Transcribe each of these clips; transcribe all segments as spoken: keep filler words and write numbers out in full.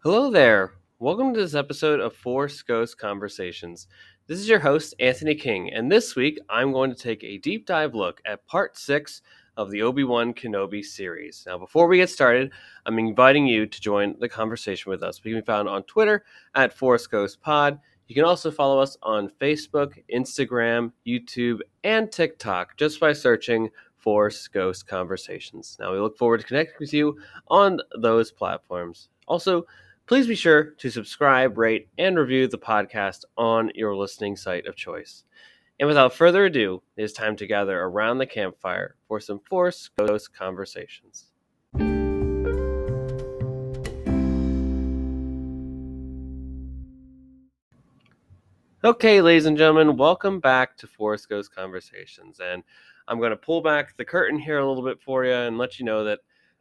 Hello there. Welcome to this episode of Force Ghost Conversations. This is your host, Anthony King, and this week I'm going to take a deep dive look at part six of the Obi-Wan Kenobi series. Now, before we get started, I'm inviting you to join the conversation with us. We can be found on Twitter at Force Ghost Pod. You can also follow us on Facebook, Instagram, YouTube, and TikTok just by searching Force Ghost Conversations. Now, we look forward to connecting with you on those platforms. Also, please be sure to subscribe, rate, and review the podcast on your listening site of choice. And without further ado, it is time to gather around the campfire for some Force Ghost Conversations. Okay, ladies and gentlemen, welcome back to Force Ghost Conversations. And I'm going to pull back the curtain here a little bit for you and let you know that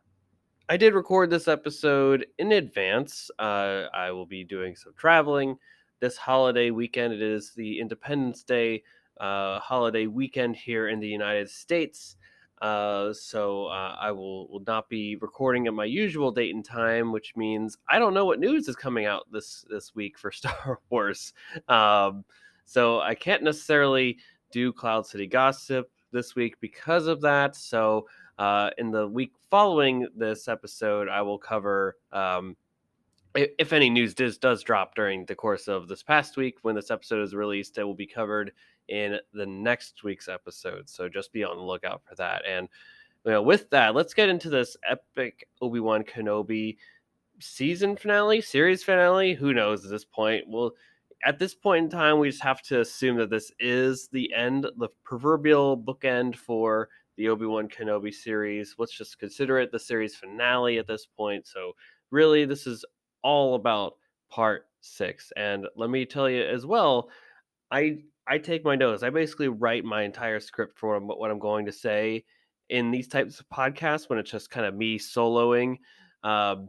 I did record this episode in advance. Uh, I will be doing some traveling this holiday weekend. It is the Independence Day uh, holiday weekend here in the United States. Uh, so uh, I will, will not be recording at my usual date and time, which means I don't know what news is coming out this, this week for Star Wars. Um, so I can't necessarily do Cloud City Gossip this week because of that. So uh, in the week following this episode, I will cover um, if, if any news does, does drop during the course of this past week when this episode is released. It will be covered in the next week's episode. So just be on the lookout for that. And you know, with that, let's get into this epic Obi-Wan Kenobi season finale, series finale. Who knows at this point? Well, at this point in time, we just have to assume that this is the end, the proverbial bookend for the Obi-Wan Kenobi series. Let's just consider it the series finale at this point. So really, this is all about part six. And let me tell you as well, I I take my notes. I basically write my entire script for what I'm going to say in these types of podcasts when it's just kind of me soloing. Um,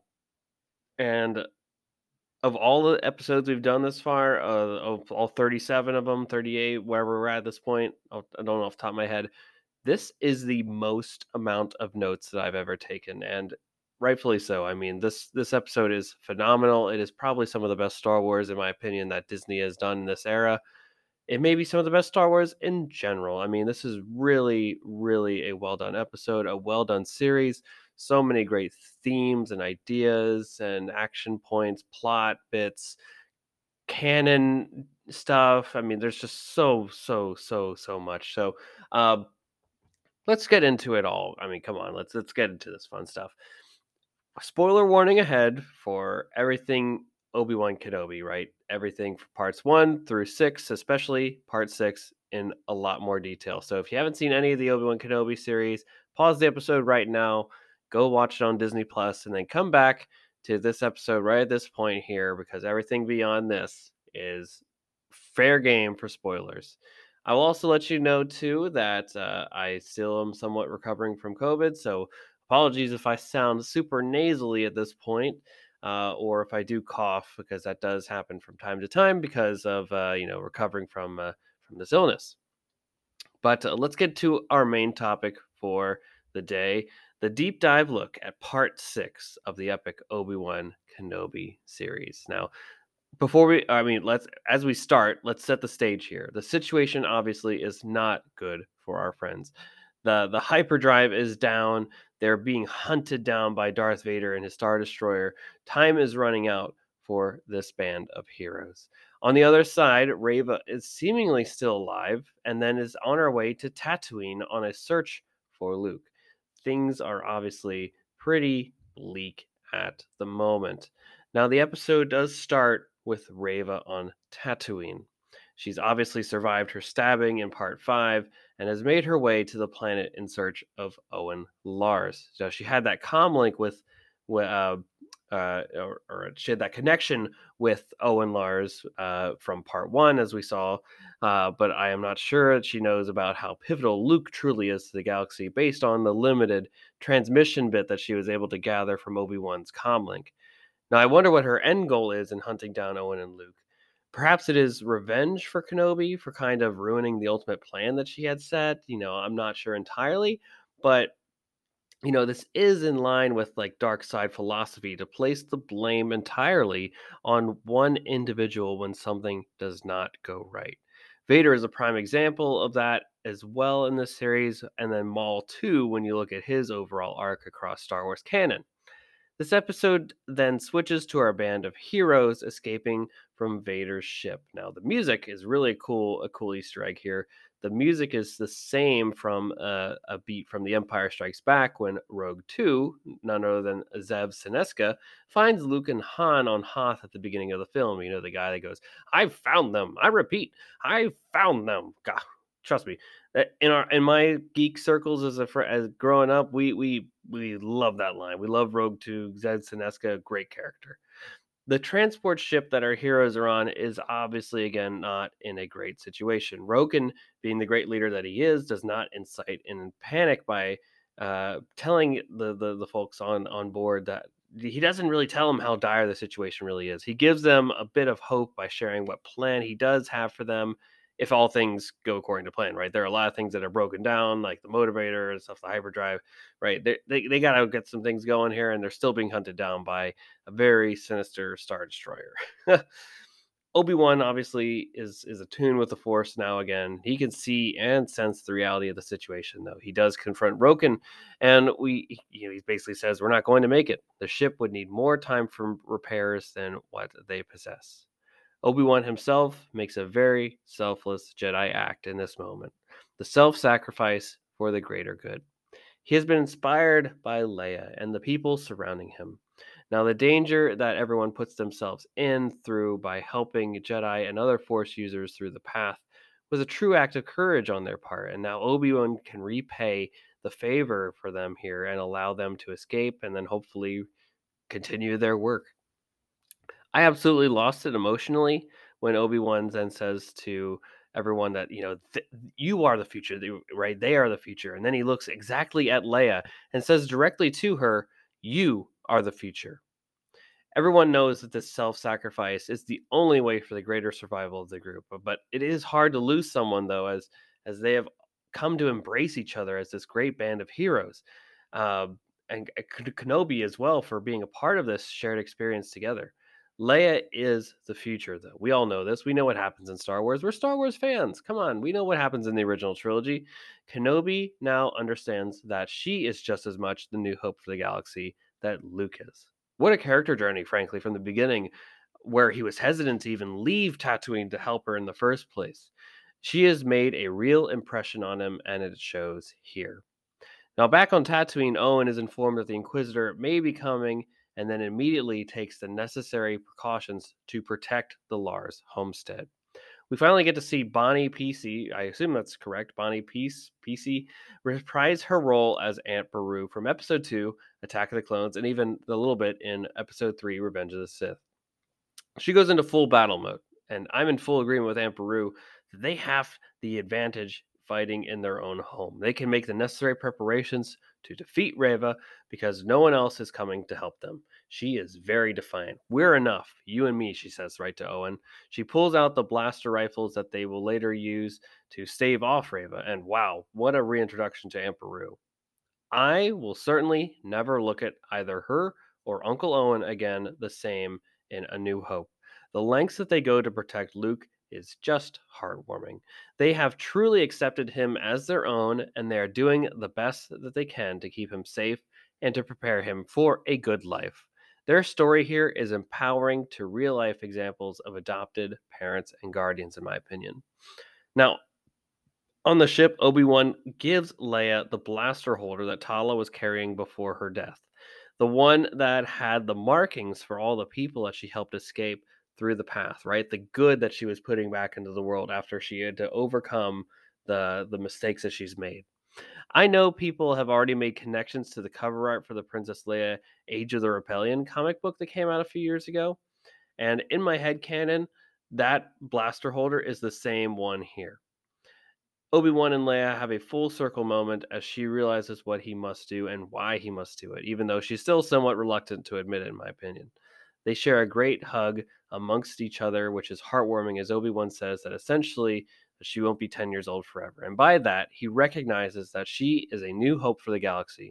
and of all the episodes we've done this far, uh, of all thirty-seven of them, thirty-eight, wherever we're at this point, I don't know off the top of my head, this is the most amount of notes that I've ever taken, and rightfully so. I mean, this this episode is phenomenal. It is probably some of the best Star Wars, in my opinion, that Disney has done in this era. It may be some of the best Star Wars in general. I mean, this is really, really a well done episode, a well done series. So many great themes and ideas and action points, plot bits, canon stuff. I mean, there's just so, so, so, so much. So, um, let's get into it all. I mean, come on, let's let's get into this fun stuff. Spoiler warning ahead for everything Obi-Wan Kenobi, right? Everything for parts one through six, especially part six, in a lot more detail. So if you haven't seen any of the Obi-Wan Kenobi series, pause the episode right now, go watch it on Disney Plus, and then come back to this episode right at this point here, because everything beyond this is fair game for spoilers. I will also let you know too that uh, I still am somewhat recovering from COVID, so apologies if I sound super nasally at this point, uh, or if I do cough, because that does happen from time to time because of uh, you know recovering from uh, from this illness. But uh, let's get to our main topic for the day: the deep dive look at part six of the epic Obi-Wan Kenobi series. Now, before we, I mean, let's as we start, let's set the stage here. The situation obviously is not good for our friends. The the hyperdrive is down. They're being hunted down by Darth Vader and his Star Destroyer. Time is running out for this band of heroes. On the other side, Reva is seemingly still alive and then is on her way to Tatooine on a search for Luke. Things are obviously pretty bleak at the moment. Now, the episode does start with Reva on Tatooine. She's obviously survived her stabbing in part five and has made her way to the planet in search of Owen Lars. So she had that comm link with, uh, uh, or, or she had that connection with Owen Lars uh, from part one, as we saw. Uh, but I am not sure that she knows about how pivotal Luke truly is to the galaxy based on the limited transmission bit that she was able to gather from Obi-Wan's comm link. Now, I wonder what her end goal is in hunting down Owen and Luke. Perhaps it is revenge for Kenobi for kind of ruining the ultimate plan that she had set. You know, I'm not sure entirely, but You know, this is in line with like dark side philosophy to place the blame entirely on one individual when something does not go right. Vader is a prime example of that as well in this series, and then Maul too when you look at his overall arc across Star Wars canon. This episode then switches to our band of heroes escaping from Vader's ship. Now, the music is really cool, a cool Easter egg here. The music is the same from uh, a beat from The Empire Strikes Back when Rogue two, none other than Zev Seneska, finds Luke and Han on Hoth at the beginning of the film. You know, the guy that goes, "I found them. I repeat, I found them." God, trust me, that in our in my geek circles as a fr- as growing up, we we we love that line. We love Rogue Two, Zed Seneska, great character. The transport ship that our heroes are on is obviously again not in a great situation. Roken, being the great leader that he is, does not incite and panic by uh, telling the, the the folks on on board that he doesn't really tell them how dire the situation really is. He gives them a bit of hope by sharing what plan he does have for them if all things go according to plan, right? There are a lot of things that are broken down, like the motivator and stuff, the hyperdrive, right? They, they, they got to get some things going here, and they're still being hunted down by a very sinister Star Destroyer. Obi-Wan obviously is is attuned with the Force now again. He can see and sense the reality of the situation, though. He does confront Roken, and we you know he basically says we're not going to make it. The ship would need more time for repairs than what they possess. Obi-Wan himself makes a very selfless Jedi act in this moment. The self-sacrifice for the greater good. He has been inspired by Leia and the people surrounding him. Now, the danger that everyone puts themselves in through by helping Jedi and other Force users through the path was a true act of courage on their part, and now Obi-Wan can repay the favor for them here and allow them to escape and then hopefully continue their work. I absolutely lost it emotionally when Obi-Wan then says to everyone that, you know, th- you are the future, th- right? They are the future. And then he looks exactly at Leia and says directly to her, "You are the future." Everyone knows that this self-sacrifice is the only way for the greater survival of the group, but but it is hard to lose someone though, as as they have come to embrace each other as this great band of heroes, um, and uh, Ken- Kenobi as well for being a part of this shared experience together. Leia is the future, though. We all know this. We know what happens in Star Wars. We're Star Wars fans. Come on, we know what happens in the original trilogy. Kenobi now understands that she is just as much the new hope for the galaxy that Luke is. What a character journey, frankly, from the beginning, where he was hesitant to even leave Tatooine to help her in the first place. She has made a real impression on him, and it shows here. Now, back on Tatooine, Owen is informed that the Inquisitor may be coming and then immediately takes the necessary precautions to protect the Lars homestead. We finally get to see Bonnie P C, I assume that's correct, Bonnie Peace, P C, reprise her role as Aunt Beru from Episode two, Attack of the Clones, and even a little bit in Episode three, Revenge of the Sith. She goes into full battle mode, and I'm in full agreement with Aunt Beru that they have the advantage fighting in their own home. They can make the necessary preparations to defeat Reva because no one else is coming to help them. She is very defiant. "We're enough, you and me," she says right to Owen. She pulls out the blaster rifles that they will later use to stave off Reva, and wow, what a reintroduction to Aunt Beru. I will certainly never look at either her or Uncle Owen again the same in A New Hope. The lengths that they go to protect Luke is just heartwarming. They have truly accepted him as their own, and they are doing the best that they can to keep him safe and to prepare him for a good life. Their story here is empowering to real life examples of adopted parents and guardians, in my opinion. Now, on the ship, Obi-Wan gives Leia the blaster holder that Tala was carrying before her death. The one that had the markings for all the people that she helped escape through the path, right? The good that she was putting back into the world after she had to overcome the the mistakes that she's made. I know people have already made connections to the cover art for the Princess Leia Age of the Rebellion comic book that came out a few years ago. And in my head canon, that blaster holder is the same one here. Obi-Wan and Leia have a full circle moment as she realizes what he must do and why he must do it, even though she's still somewhat reluctant to admit it, in my opinion. They share a great hug amongst each other, which is heartwarming as Obi-Wan says that essentially she won't be ten years old forever. And by that, he recognizes that she is a new hope for the galaxy.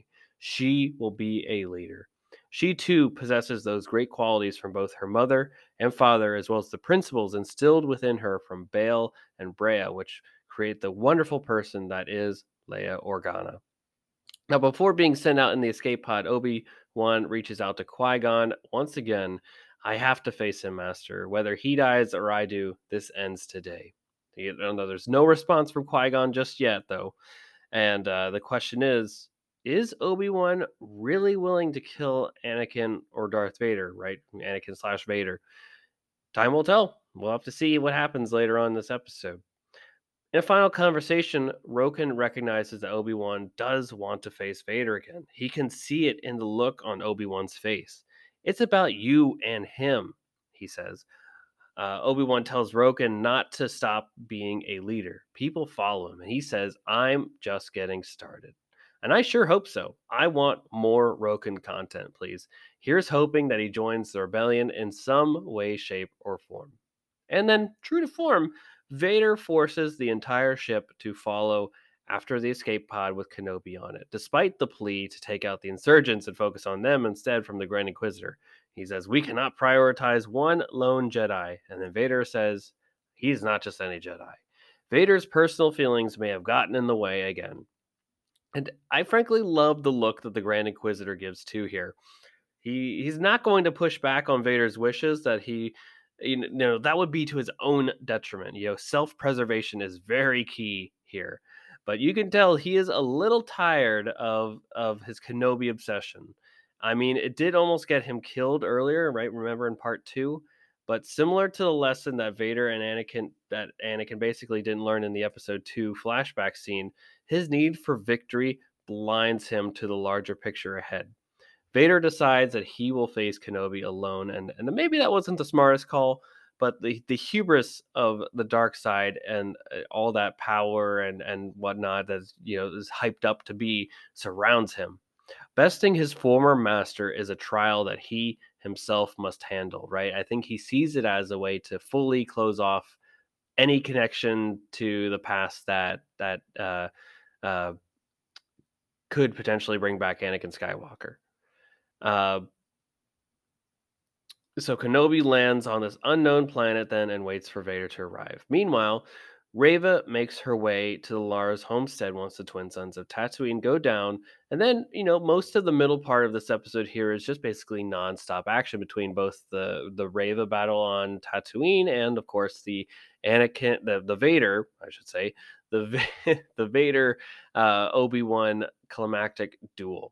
She will be a leader. She too possesses those great qualities from both her mother and father, as well as the principles instilled within her from Bail and Brea, which create the wonderful person that is Leia Organa. Now, before being sent out in the escape pod, Obi-Wan reaches out to Qui-Gon once again. I have to face him, Master. Whether he dies or I do, this ends today. You know, there's no response from Qui-Gon just yet, though. And uh, the question is, is Obi-Wan really willing to kill Anakin or Darth Vader, right? Anakin slash Vader. Time will tell. We'll have to see what happens later on in this episode. In a final conversation, Roken recognizes that Obi-Wan does want to face Vader again. He can see it in the look on Obi-Wan's face. It's about you and him, he says. Uh, Obi-Wan tells Roken not to stop being a leader. People follow him, and he says, I'm just getting started. And I sure hope so. I want more Roken content, please. Here's hoping that he joins the rebellion in some way, shape, or form. And then, true to form, Vader forces the entire ship to follow after the escape pod with Kenobi on it, despite the plea to take out the insurgents and focus on them instead from the Grand Inquisitor. He says, we cannot prioritize one lone Jedi. And then Vader says, he's not just any Jedi. Vader's personal feelings may have gotten in the way again. And I frankly love the look that the Grand Inquisitor gives too here. He he's not going to push back on Vader's wishes that he you know that would be to his own detriment. You know, self-preservation is very key here. But you can tell he is a little tired of of his Kenobi obsession. I mean, it did almost get him killed earlier, right? Remember in part two? But similar to the lesson that Vader and Anakin that Anakin basically didn't learn in the episode two flashback scene, his need for victory blinds him to the larger picture ahead. Vader decides that he will face Kenobi alone, and, and maybe that wasn't the smartest call, but the, the hubris of the dark side and uh, all that power and, and whatnot that you know is hyped up to be surrounds him. Besting his former master is a trial that he himself must handle, right? I think he sees it as a way to fully close off any connection to the past that that uh, uh, could potentially bring back Anakin Skywalker. Uh, so Kenobi lands on this unknown planet then and waits for Vader to arrive. Meanwhile, Reva makes her way to Lara's homestead once the twin sons of Tatooine go down. And then, you know, most of the middle part of this episode here is just basically nonstop action between both the the Reva battle on Tatooine and, of course, the Anakin, the, the Vader, I should say, the, the Vader uh, Obi-Wan climactic duel.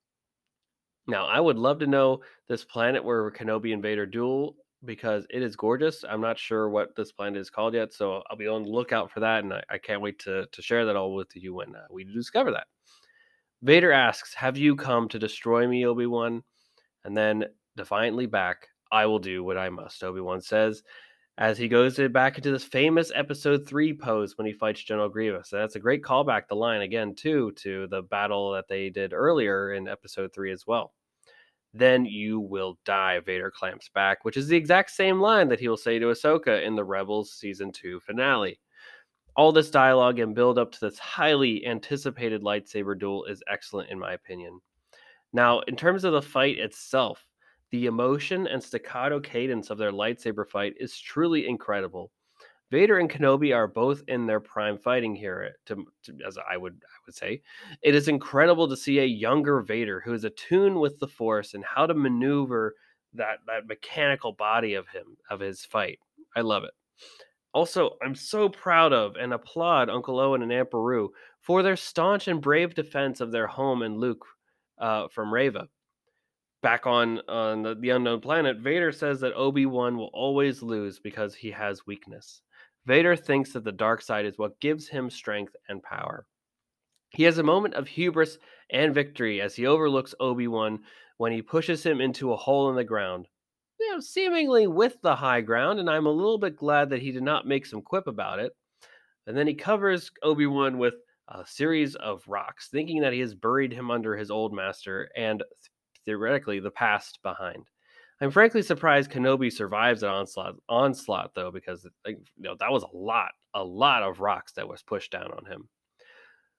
Now, I would love to know this planet where Kenobi and Vader duel because it is gorgeous. I'm not sure what this planet is called yet, so I'll be on the lookout for that, and I, I can't wait to, to share that all with you when uh, we discover that. Vader asks, have you come to destroy me, Obi-Wan? And then, defiantly back, I will do what I must, Obi-Wan says, as he goes back into this famous episode three pose when he fights General Grievous. So that's a great callback, the line, again, too, to the battle that they did earlier in episode three as well. Then you will die, Vader clamps back, which is the exact same line that he will say to Ahsoka in the Rebels Season two finale. All this dialogue and build up to this highly anticipated lightsaber duel is excellent in my opinion. Now, in terms of the fight itself, the emotion and staccato cadence of their lightsaber fight is truly incredible. Vader and Kenobi are both in their prime fighting here, to, to, as I would I would say. It is incredible to see a younger Vader who is attuned with the Force and how to maneuver that that mechanical body of him of his fight. I love it. Also, I'm so proud of and applaud Uncle Owen and Aunt Beru for their staunch and brave defense of their home and Luke uh, from Reva. Back on on the, the unknown planet, Vader says that Obi-Wan will always lose because he has weakness. Vader thinks that the dark side is what gives him strength and power. He has a moment of hubris and victory as he overlooks Obi-Wan when he pushes him into a hole in the ground. You know, seemingly with the high ground, and I'm a little bit glad that he did not make some quip about it. And then he covers Obi-Wan with a series of rocks, thinking that he has buried him under his old master and theoretically the past behind. I'm frankly surprised Kenobi survives an onslaught, onslaught though, because like, you know, that was a lot, a lot of rocks that was pushed down on him.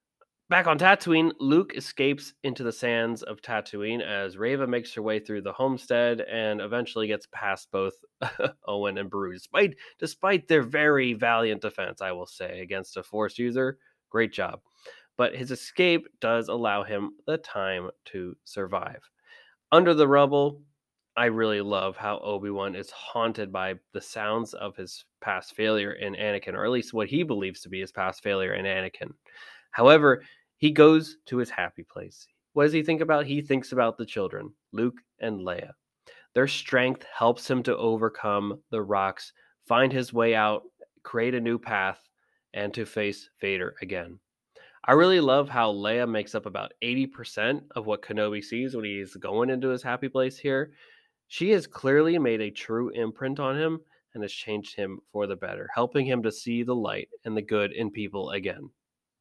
Back on Tatooine, Luke escapes into the sands of Tatooine as Reva makes her way through the homestead and eventually gets past both Owen and Beru, despite despite their very valiant defense, I will say, against a Force user. Great job. But his escape does allow him the time to survive. Under the rubble, I really love how Obi-Wan is haunted by the sounds of his past failure in Anakin, or at least what he believes to be his past failure in Anakin. However, he goes to his happy place. What does he think about? He thinks about the children, Luke and Leia. Their strength helps him to overcome the rocks, find his way out, create a new path, and to face Vader again. I really love how Leia makes up about eighty percent of what Kenobi sees when he's going into his happy place here. She has clearly made a true imprint on him and has changed him for the better, helping him to see the light and the good in people again.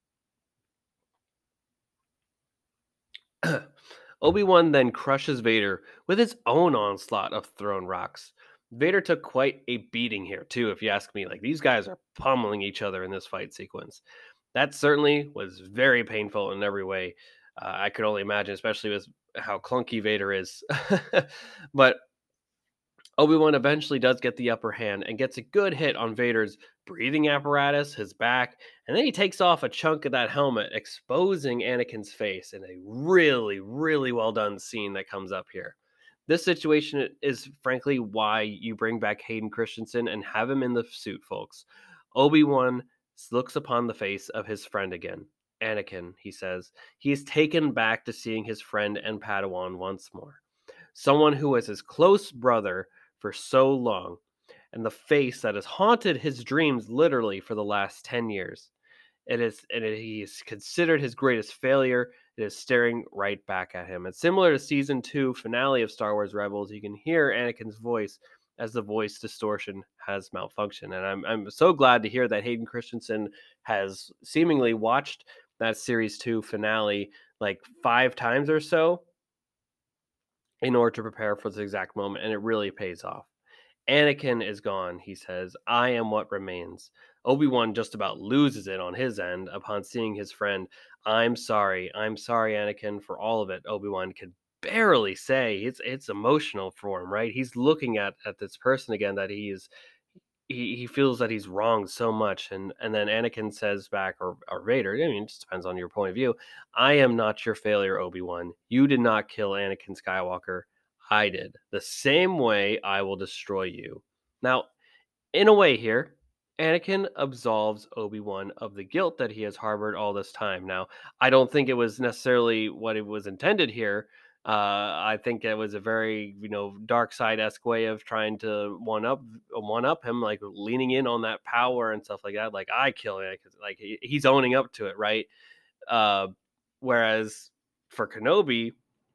Obi-Wan then crushes Vader with his own onslaught of thrown rocks. Vader took quite a beating here, too, if you ask me. Like, these guys are pummeling each other in this fight sequence. That certainly was very painful in every way. Uh, I could only imagine, especially with how clunky Vader is. But Obi-Wan eventually does get the upper hand and gets a good hit on Vader's breathing apparatus, his back, and then he takes off a chunk of that helmet, exposing Anakin's face in a really, really well done scene that comes up here. This situation is frankly why you bring back Hayden Christensen and have him in the suit, folks. Obi-Wan looks upon the face of his friend again. Anakin, he says. He is taken back to seeing his friend and Padawan once more. Someone who was his close brother for so long, and the face that has haunted his dreams literally for the last ten years. It is, and it, he is considered his greatest failure. It is staring right back at him. And similar to season two finale of Star Wars Rebels, you can hear Anakin's voice as the voice distortion has malfunctioned. And I'm I'm so glad to hear that Hayden Christensen has seemingly watched that series two finale like five times or so in order to prepare for this exact moment, and it really pays off. Anakin is gone, he says. I am what remains. Obi-Wan just about loses it on his end upon seeing his friend. I'm sorry. I'm sorry, Anakin, for all of it. Obi-Wan can barely say. It's it's emotional for him, right? He's looking at at this person again that he is he, he feels that he's wronged so much, and and then Anakin says back, or, or Vader, I mean, it just depends on your point of view. I am not your failure, Obi-Wan. You did not kill Anakin Skywalker. I did. The same way I will destroy you. Now, in a way here, Anakin absolves Obi-Wan of the guilt that he has harbored all this time. Now, I don't think it was necessarily what it was intended here. Uh, I think it was a very, you know, dark side-esque way of trying to one up one up him, like leaning in on that power and stuff like that. Like, I kill Anakin, like he, he's owning up to it, right? Uh, whereas for Kenobi,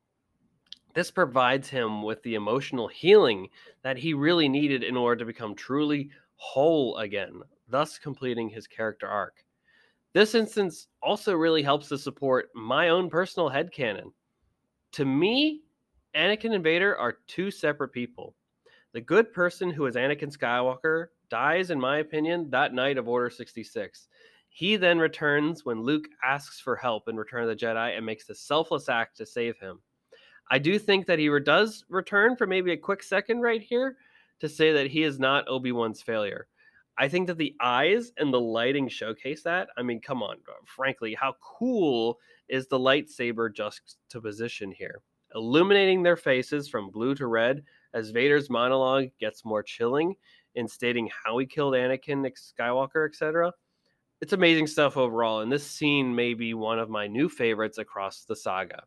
this provides him with the emotional healing that he really needed in order to become truly whole again, thus completing his character arc. This instance also really helps to support my own personal headcanon. To me, Anakin and Vader are two separate people. The good person who is Anakin Skywalker dies, in my opinion, that night of Order sixty-six. He then returns when Luke asks for help in Return of the Jedi and makes the selfless act to save him. I do think that he does return for maybe a quick second right here to say that he is not Obi-Wan's failure. I think that the eyes and the lighting showcase that. I mean, come on, frankly, how cool is the lightsaber juxtaposition here? Illuminating their faces from blue to red as Vader's monologue gets more chilling in stating how he killed Anakin Skywalker, et cetera. It's amazing stuff overall, and this scene may be one of my new favorites across the saga.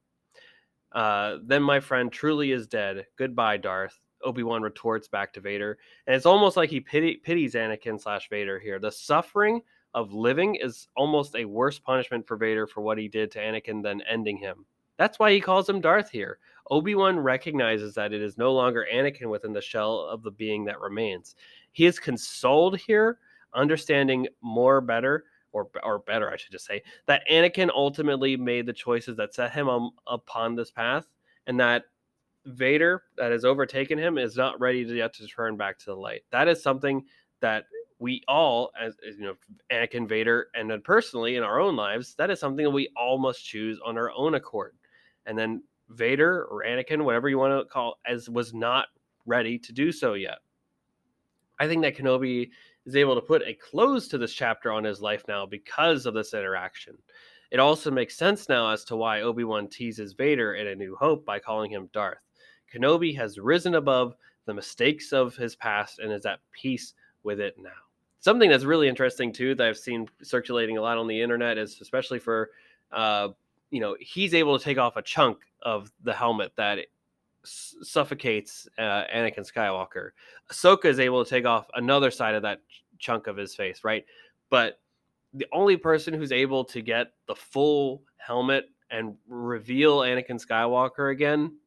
Uh, then my friend truly is dead. Goodbye, Darth. Obi-Wan retorts back to Vader. And it's almost like he pity, pities Anakin slash Vader here. The suffering of living is almost a worse punishment for Vader for what he did to Anakin than ending him. That's why he calls him Darth here. Obi-Wan recognizes that it is no longer Anakin within the shell of the being that remains. He is consoled here, understanding more better or or better, I should just say, that Anakin ultimately made the choices that set him um, upon this path, and that Vader, that has overtaken him, is not ready to yet to turn back to the light. That is something that we all, as, as you know, Anakin, Vader, and then personally in our own lives, that is something that we all must choose on our own accord. And then Vader or Anakin, whatever you want to call, as was not ready to do so yet. I think that Kenobi is able to put a close to this chapter on his life now because of this interaction. It also makes sense now as to why Obi-Wan teases Vader in A New Hope by calling him Darth. Kenobi has risen above the mistakes of his past and is at peace with it now. Something that's really interesting too that I've seen circulating a lot on the internet is, especially for uh, you know, he's able to take off a chunk of the helmet that s- suffocates uh, Anakin Skywalker. Ahsoka is able to take off another side of that ch- chunk of his face, right? But the only person who's able to get the full helmet and reveal Anakin Skywalker again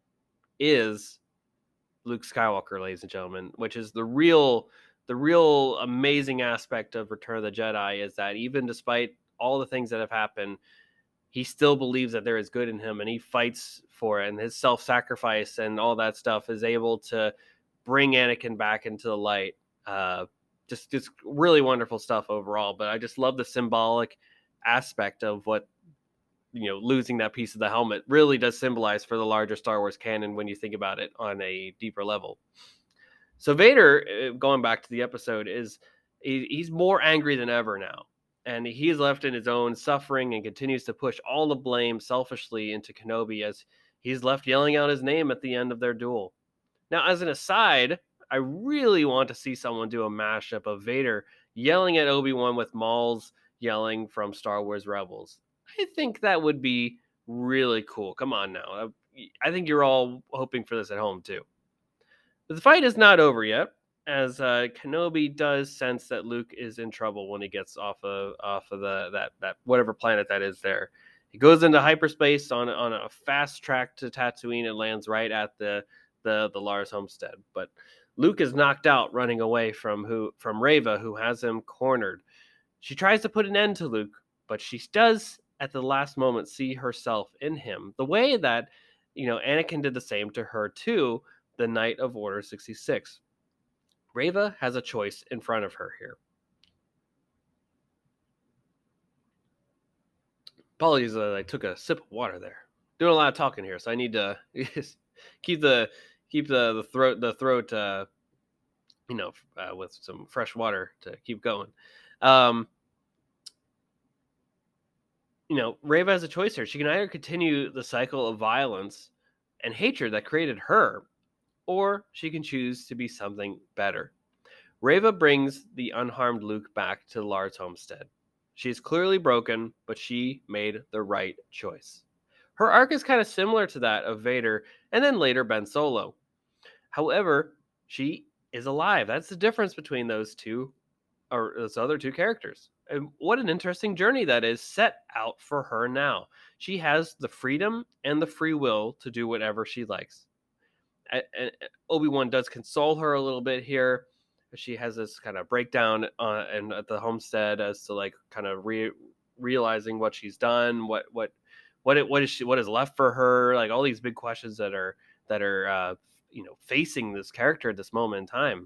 is Luke Skywalker, ladies and gentlemen, which is the real the real amazing aspect of Return of the Jedi, is that even despite all the things that have happened, he still believes that there is good in him and he fights for it, and his self-sacrifice and all that stuff is able to bring Anakin back into the light. Uh, just just really wonderful stuff overall, but I just love the symbolic aspect of what, you know, losing that piece of the helmet really does symbolize for the larger Star Wars canon when you think about it on a deeper level. So Vader, uh, going back to the episode, is he, he's more angry than ever now, and he is left in his own suffering and continues to push all the blame selfishly into Kenobi as he's left yelling out his name at the end of their duel. Now, as an aside, I really want to see someone do a mashup of Vader yelling at Obi-Wan with Maul's yelling from Star Wars Rebels. I think that would be really cool. Come on now. I think you're all hoping for this at home too. But the fight is not over yet, as uh, Kenobi does sense that Luke is in trouble when he gets off of off of the that that whatever planet that is there. He goes into hyperspace on on a fast track to Tatooine and lands right at the the the Lars homestead. But Luke is knocked out running away from who from Reva, who has him cornered. She tries to put an end to Luke, but she does at the last moment see herself in him, the way that, you know, Anakin did the same to her too the night of Order sixty-six. Reva has a choice in front of her here. Apologies that I took a sip of water there. Doing a lot of talking here, so I need to keep the keep the, the throat the throat uh, you know uh, with some fresh water to keep going. Um, you know, Reva has a choice here. She can either continue the cycle of violence and hatred that created her, or she can choose to be something better. Reva brings the unharmed Luke back to Lars homestead. She is clearly broken, but she made the right choice. Her arc is kind of similar to that of Vader and then later Ben Solo. However, she is alive. That's the difference between those two, or those other two characters. And what an interesting journey that is set out for her now. She has the freedom and the free will to do whatever she likes. And Obi-Wan does console her a little bit here. She has this kind of breakdown uh, and at the homestead as to like kind of re- realizing what she's done, what what what it, what is she what is left for her, like all these big questions that are that are uh, you know, facing this character at this moment in time.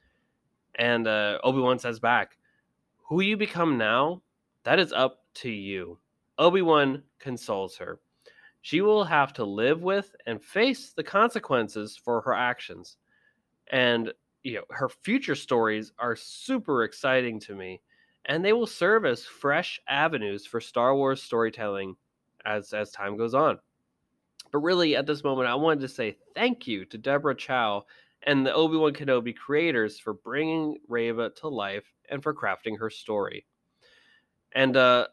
And uh, Obi-Wan says back, "Who you become now, that is up to you." Obi-Wan consoles her. She will have to live with and face the consequences for her actions. And, you know, her future stories are super exciting to me, and they will serve as fresh avenues for Star Wars storytelling as as time goes on. But really, at this moment, I wanted to say thank you to Deborah Chow and the Obi-Wan Kenobi creators for bringing Reva to life and for crafting her story. And uh,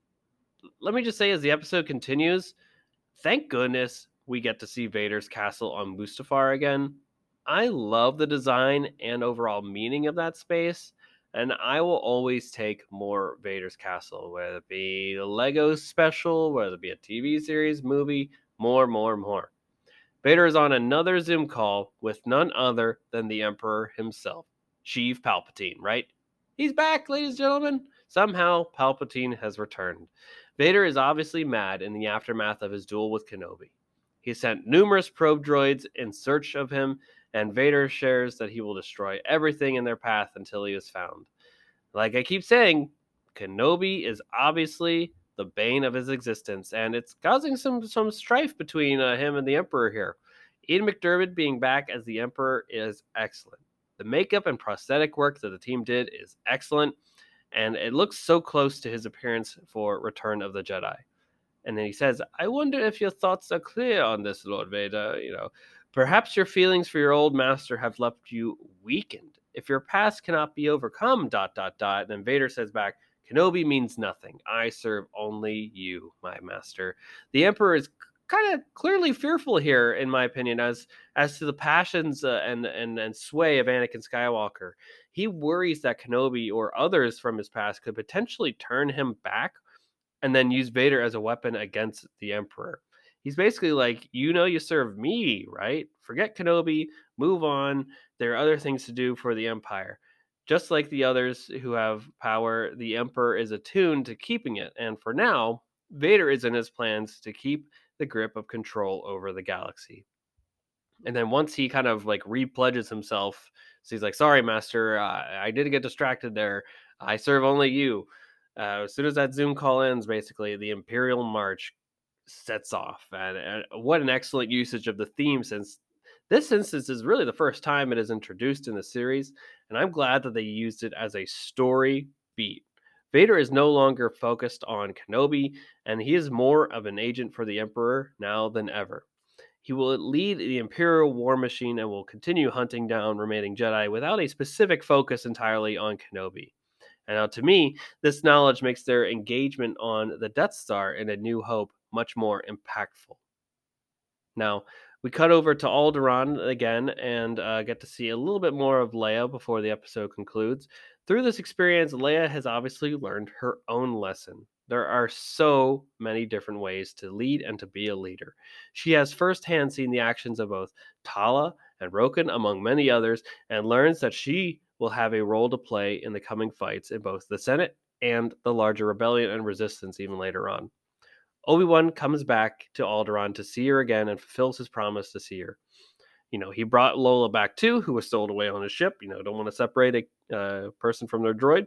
let me just say, as the episode continues, thank goodness we get to see Vader's castle on Mustafar again. I love the design and overall meaning of that space, and I will always take more Vader's castle, whether it be the Lego special, whether it be a T V series, movie, more, more, more. Vader is on another Zoom call with none other than the Emperor himself, Sheev Palpatine, right? He's back, ladies and gentlemen. Somehow, Palpatine has returned. Vader is obviously mad in the aftermath of his duel with Kenobi. He sent numerous probe droids in search of him, and Vader shares that he will destroy everything in their path until he is found. Like I keep saying, Kenobi is obviously the bane of his existence, and it's causing some some strife between uh, him and the Emperor here. Ian McDiarmid being back as the Emperor is excellent. The makeup and prosthetic work that the team did is excellent, and it looks so close to his appearance for Return of the Jedi. And then he says, I wonder if your thoughts are clear on this, Lord Vader. You know, perhaps your feelings for your old master have left you weakened. If your past cannot be overcome, dot, dot, dot. And then Vader says back, Kenobi means nothing. I serve only you, my master. The Emperor is kind of clearly fearful here, in my opinion, as as to the passions uh, and, and, and sway of Anakin Skywalker. He worries that Kenobi or others from his past could potentially turn him back and then use Vader as a weapon against the Emperor. He's basically like, you know, you serve me, right? Forget Kenobi, move on. There are other things to do for the Empire. Just like the others who have power, the Emperor is attuned to keeping it. And for now, Vader is in his plans to keep the grip of control over the galaxy. And then once he kind of like repledges himself, so he's like, sorry, Master, uh, I did get distracted there. I serve only you. Uh, as soon as that Zoom call ends, basically, the Imperial March sets off. And, and what an excellent usage of the theme, since this instance is really the first time it is introduced in the series. And I'm glad that they used it as a story beat. Vader is no longer focused on Kenobi, and he is more of an agent for the Emperor now than ever. He will lead the Imperial war machine and will continue hunting down remaining Jedi without a specific focus entirely on Kenobi. And now, to me, this knowledge makes their engagement on the Death Star in A New Hope much more impactful. Now, we cut over to Alderaan again and uh, get to see a little bit more of Leia before the episode concludes. Through this experience, Leia has obviously learned her own lesson. There are so many different ways to lead and to be a leader. She has firsthand seen the actions of both Tala and Roken, among many others, and learns that she will have a role to play in the coming fights in both the Senate and the larger rebellion and resistance even later on. Obi-Wan comes back to Alderaan to see her again and fulfills his promise to see her. You know, he brought Lola back too, who was stowed away on his ship. You know, don't want to separate a uh, person from their droid.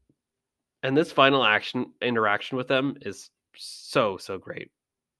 And this final action interaction with them is so so great.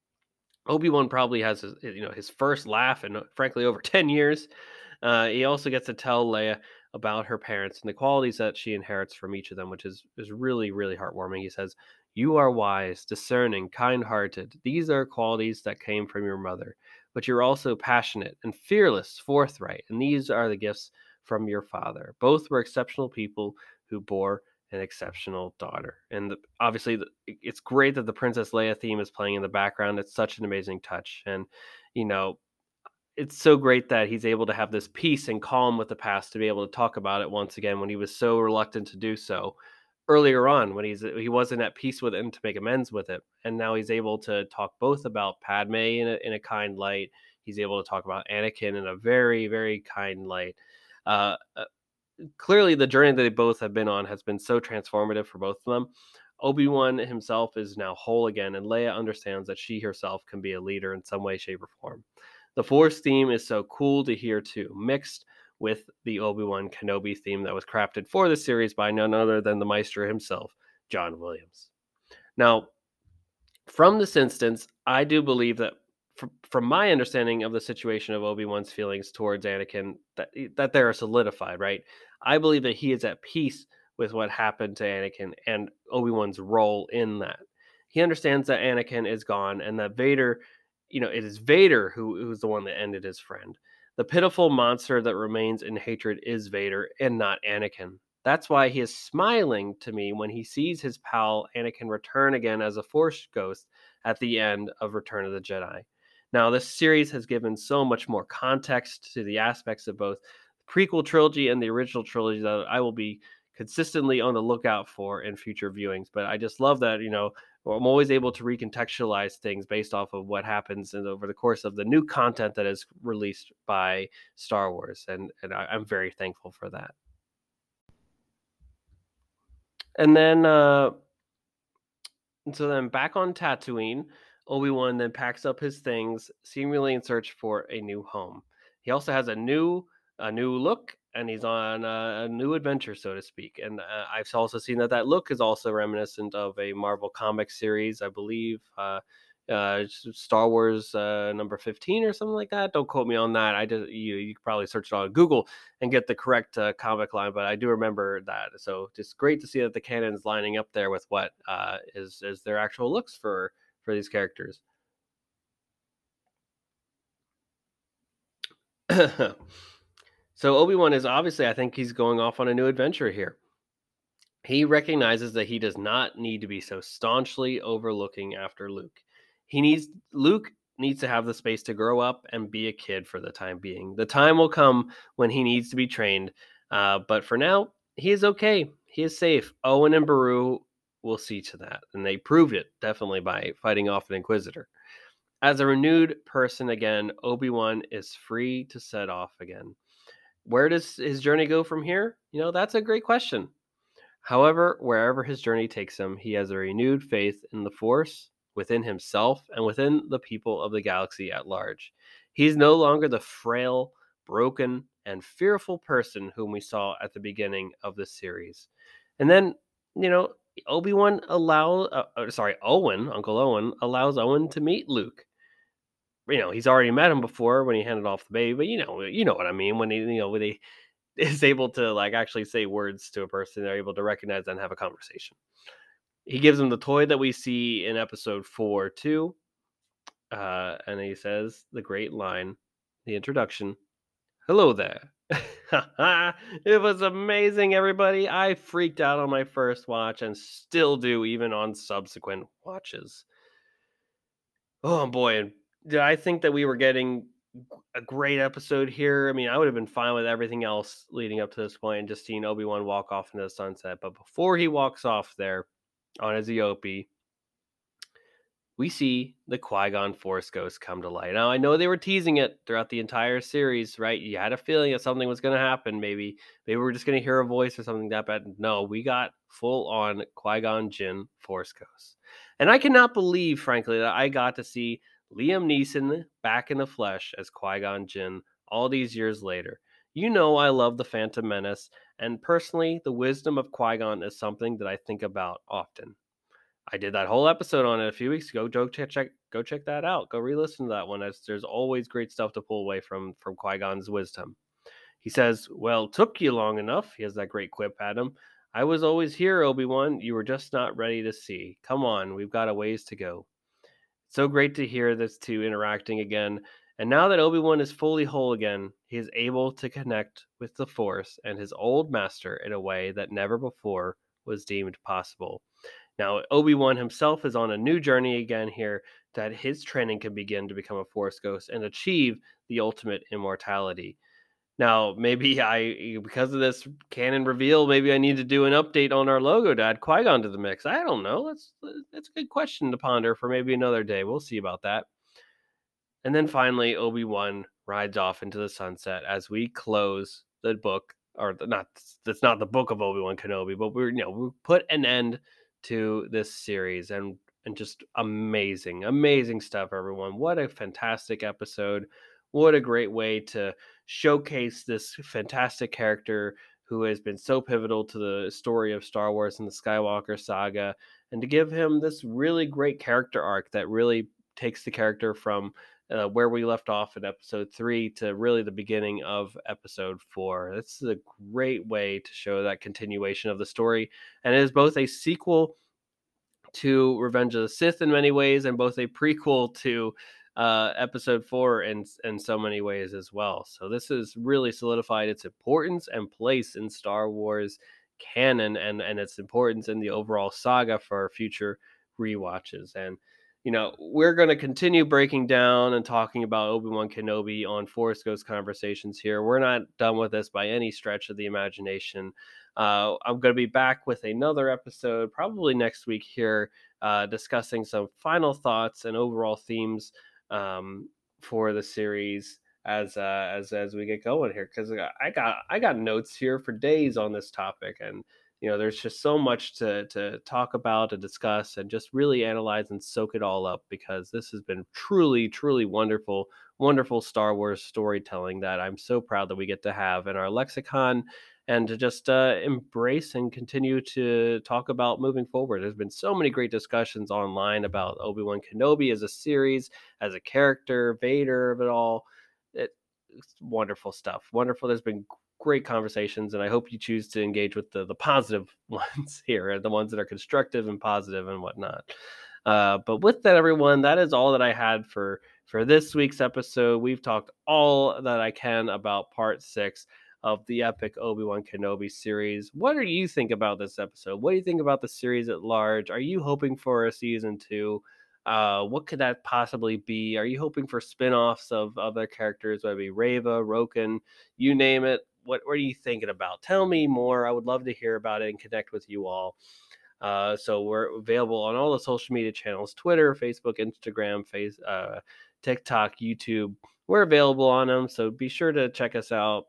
Obi-Wan probably has his, you know, his first laugh in frankly over ten years. Uh, he also gets to tell Leia about her parents and the qualities that she inherits from each of them, which is is really really heartwarming. He says, "You are wise, discerning, kind-hearted. These are qualities that came from your mother, but you're also passionate and fearless, forthright, and these are the gifts from your father. Both were exceptional people who bore an exceptional daughter." And the, obviously, the, it's great that the Princess Leia theme is playing in the background. It's such an amazing touch, and you know, it's so great that he's able to have this peace and calm with the past to be able to talk about it once again when he was so reluctant to do so earlier on, when he's he wasn't at peace with it and to make amends with it. And now he's able to talk both about Padme in a, in a kind light. He's able to talk about Anakin in a very very kind light. Uh, uh, Clearly, the journey that they both have been on has been so transformative for both of them. Obi-Wan himself is now whole again, and Leia understands that she herself can be a leader in some way, shape, or form. The Force theme is so cool to hear too, mixed with the Obi-Wan Kenobi theme that was crafted for the series by none other than the Maestro himself, John Williams. Now, from this instance, I do believe that from, from my understanding of the situation of Obi-Wan's feelings towards Anakin, that that they are solidified, right? I believe that he is at peace with what happened to Anakin and Obi-Wan's role in that. He understands that Anakin is gone and that Vader, you know, it is Vader who who's the one that ended his friend. The pitiful monster that remains in hatred is Vader and not Anakin. That's why he is smiling to me when he sees his pal Anakin return again as a Force ghost at the end of Return of the Jedi. Now, this series has given so much more context to the aspects of both the prequel trilogy and the original trilogy that I will be consistently on the lookout for in future viewings. But I just love that, you know, I'm always able to recontextualize things based off of what happens in, over the course of the new content that is released by Star Wars. And, and I, I'm very thankful for that. And then, uh, and so then back on Tatooine, Obi-Wan then packs up his things, seemingly in search for a new home. He also has a new a new look, and he's on a, a new adventure, so to speak. And uh, I've also seen that that look is also reminiscent of a Marvel comic series, I believe. Uh, uh, Star Wars uh, number fifteen or something like that. Don't quote me on that. I just you you could probably search it on Google and get the correct uh, comic line, but I do remember that. So just great to see that the canon's lining up there with what uh, is is their actual looks for for these characters. So Obi-Wan is obviously, I think he's going off on a new adventure here. He recognizes that he does not need to be so staunchly overlooking after Luke. He needs Luke needs to have the space to grow up and be a kid for the time being. The time will come when he needs to be trained, uh, but for now, he is okay. He is safe. Owen and Beru will see to that, and they proved it definitely by fighting off an Inquisitor. As a renewed person again, Obi-Wan is free to set off again. Where does his journey go from here? You know, that's a great question. However, wherever his journey takes him, he has a renewed faith in the Force, within himself, and within the people of the galaxy at large. He's no longer the frail, broken, and fearful person whom we saw at the beginning of the series. And then, you know, Obi Wan allow, uh, uh, sorry, Owen, Uncle Owen allows Owen to meet Luke. You know, he's already met him before when he handed off the baby, but you know, you know what I mean when he, you know, when he is able to like actually say words to a person, they're able to recognize and have a conversation. He gives him the toy that we see in episode four too, uh, and he says the great line, the introduction. Hello there. It was amazing, everybody. I freaked out on my first watch and still do, even on subsequent watches. Oh boy, and did I think that we were getting a great episode here. I mean, I would have been fine with everything else leading up to this point and just seeing Obi-Wan walk off into the sunset. But before he walks off there on his Eopie, we see the Qui-Gon Force Ghost come to light. Now, I know they were teasing it throughout the entire series, right? You had a feeling that something was going to happen. Maybe maybe we're just going to hear a voice or something that bad. No, we got full-on Qui-Gon Jinn Force Ghost. And I cannot believe, frankly, that I got to see Liam Neeson back in the flesh as Qui-Gon Jinn all these years later. You know I love The Phantom Menace, and personally, the wisdom of Qui-Gon is something that I think about often. I did that whole episode on it a few weeks ago. Go check, check go check that out. Go re-listen to that one. As there's always great stuff to pull away from from Qui-Gon's wisdom. He says, "Well, took you long enough." He has that great quip at him. "I was always here, Obi-Wan. You were just not ready to see. Come on, we've got a ways to go." So great to hear this two interacting again. And now that Obi-Wan is fully whole again, he is able to connect with the Force and his old master in a way that never before was deemed possible. Now, Obi-Wan himself is on a new journey again here that his training can begin to become a Force ghost and achieve the ultimate immortality. Now, maybe I, because of this canon reveal, maybe I need to do an update on our logo to add Qui-Gon to the mix. I don't know. That's that's a good question to ponder for maybe another day. We'll see about that. And then finally, Obi-Wan rides off into the sunset as we close the book, or the, not that's not the book of Obi-Wan Kenobi, but we're you know we put an end to this series, and and just amazing, amazing stuff, everyone. What a fantastic episode. What a great way to showcase this fantastic character who has been so pivotal to the story of Star Wars and the Skywalker saga, and to give him this really great character arc that really takes the character from uh, where we left off in episode three to really the beginning of episode four. This is a great way to show that continuation of the story, and it is both a sequel to Revenge of the Sith in many ways, and both a prequel to uh, Episode Four in in so many ways as well. So this has really solidified its importance and place in Star Wars canon, and and its importance in the overall saga for future rewatches. And you know, we're going to continue breaking down and talking about Obi-Wan Kenobi on Force Ghost Conversations here. We're not done with this by any stretch of the imagination. Uh, I'm going to be back with another episode probably next week here, uh, discussing some final thoughts and overall themes um, for the series as uh, as as we get going here. Because I got I got notes here for days on this topic, and You know, there's just so much to to talk about and discuss and just really analyze and soak it all up, because this has been truly, truly wonderful, wonderful Star Wars storytelling that I'm so proud that we get to have in our lexicon, and to just uh, embrace and continue to talk about moving forward. There's been so many great discussions online about Obi-Wan Kenobi as a series, as a character, Vader of it all. It, it's wonderful stuff. Wonderful. There's been great conversations, and I hope you choose to engage with the the positive ones here, the ones that are constructive and positive and whatnot. Uh, but with that, everyone, that is all that I had for for this week's episode. We've talked all that I can about part six of the epic Obi-Wan Kenobi series. What do you think about this episode? What do you think about the series at large? Are you hoping for a season two? Uh, what could that possibly be? Are you hoping for spin-offs of other characters, whether it be Reva, Roken, you name it? What, what are you thinking about? Tell me more. I would love to hear about it and connect with you all. Uh, so we're available on all the social media channels: Twitter, Facebook, Instagram, face, uh, TikTok, YouTube. We're available on them, so be sure to check us out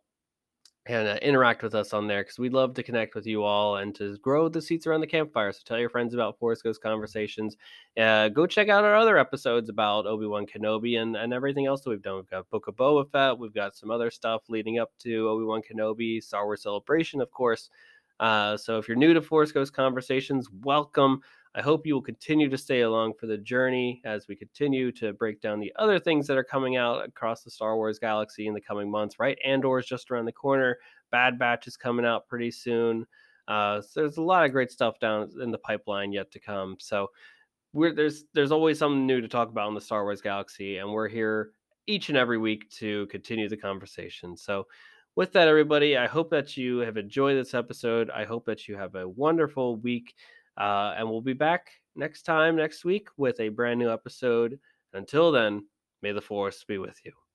and uh, interact with us on there, because we'd love to connect with you all and to grow the seats around the campfire. So tell your friends about Force Ghost Conversations. Uh, go check out our other episodes about Obi-Wan Kenobi and, and everything else that we've done. We've got Book of Boba Fett. We've got some other stuff leading up to Obi-Wan Kenobi, Star Wars Celebration, of course. Uh, so if you're new to Force Ghost Conversations, welcome. I hope you will continue to stay along for the journey as we continue to break down the other things that are coming out across the Star Wars galaxy in the coming months, right? Andor is just around the corner. Bad Batch is coming out pretty soon. Uh, so there's a lot of great stuff down in the pipeline yet to come. So we're, there's there's always something new to talk about in the Star Wars galaxy, and we're here each and every week to continue the conversation. So with that, everybody, I hope that you have enjoyed this episode. I hope that you have a wonderful week. Uh, and we'll be back next time, next week, with a brand new episode. Until then, may the Force be with you.